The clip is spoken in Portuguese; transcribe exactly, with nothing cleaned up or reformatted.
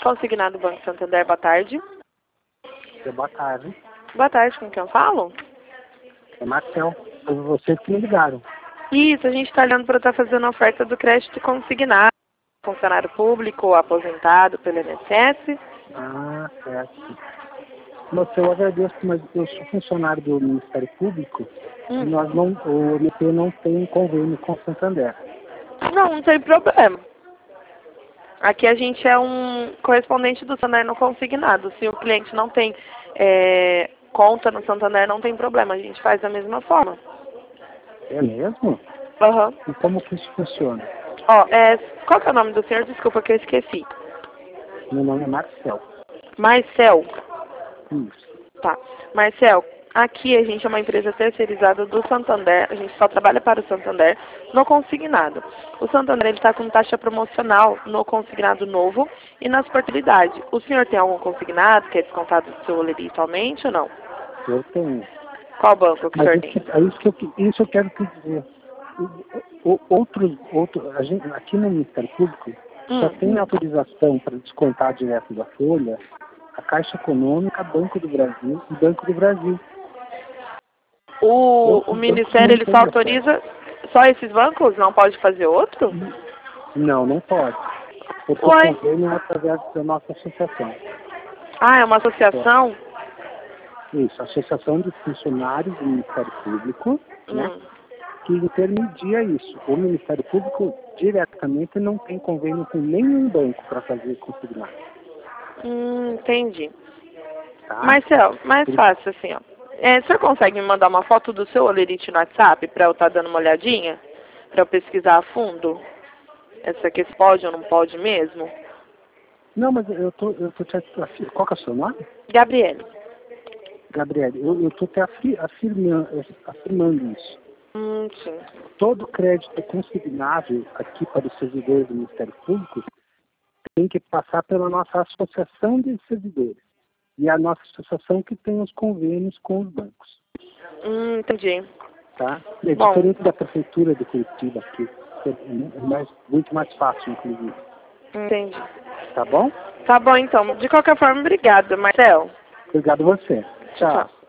Consignado Banco Santander, boa tarde. Boa tarde. Boa tarde, com quem eu falo? É Marcel. Foi vocês que me ligaram. Isso, a gente está olhando para estar fazendo a oferta do crédito consignado. Funcionário público, aposentado pelo I N S S. Ah, certo. Moça, eu agradeço, mas eu sou funcionário do Ministério Público Hum. e nós não, o M P não tem convênio com o Santander. Não, não tem problema. Aqui a gente é um correspondente do Santander no consignado. Se o cliente não tem é, conta no Santander, não tem problema. A gente faz da mesma forma. É mesmo? Aham. E como que isso funciona? Ó, é, qual que é o nome do senhor? Desculpa que eu esqueci. Meu nome é Marcel. Marcel. Isso. Tá. Marcel, aqui a gente é uma empresa terceirizada do Santander, a gente só trabalha para o Santander no consignado. O Santander está com taxa promocional no consignado novo e nas portabilidades. O senhor tem algum consignado que é descontado do seu olerite atualmente ou não? Eu tenho. Qual banco que o Mas senhor isso, tem? que- é isso, que eu, isso eu quero te dizer. O- o- Outros, outro, a gente, aqui no Ministério Público só Hum. tem autorização para descontar direto da folha a Caixa Econômica, Banco do Brasil e Banco do Brasil. O, Outros o bancos Ministério não ele têm só acesso. autoriza só esses bancos? Não pode fazer outro? Não, não pode. Porque o Uai. convênio é através da nossa associação. Ah, é uma associação? Isso, Associação de Funcionários do Ministério Público, né, Hum. que intermedia isso. O Ministério Público diretamente não tem convênio com nenhum banco para fazer consignado. Hum, entendi. Tá? Marcel, mais fácil assim, ó. É, o senhor consegue me mandar uma foto do seu olerite no WhatsApp para eu estar dando uma olhadinha? Para eu pesquisar a fundo? Essa aqui se pode ou não pode mesmo? Não, mas eu tô, eu tô te afir- qual que é o seu nome? Gabriele. Gabriel, eu, eu tô te afir, afirmando, afirmando isso. Hum, sim. Todo crédito consignável aqui para os servidores do Ministério Público tem que passar pela nossa associação de servidores. E a nossa associação que tem os convênios com os bancos. Hum, entendi. Tá? É Bom. diferente da prefeitura de Curitiba aqui. É mais, muito mais fácil, inclusive. Entendi. Tá bom? Tá bom então. De qualquer forma, obrigada, Marcel. Obrigado a você. Tchau, Tchau. tchau.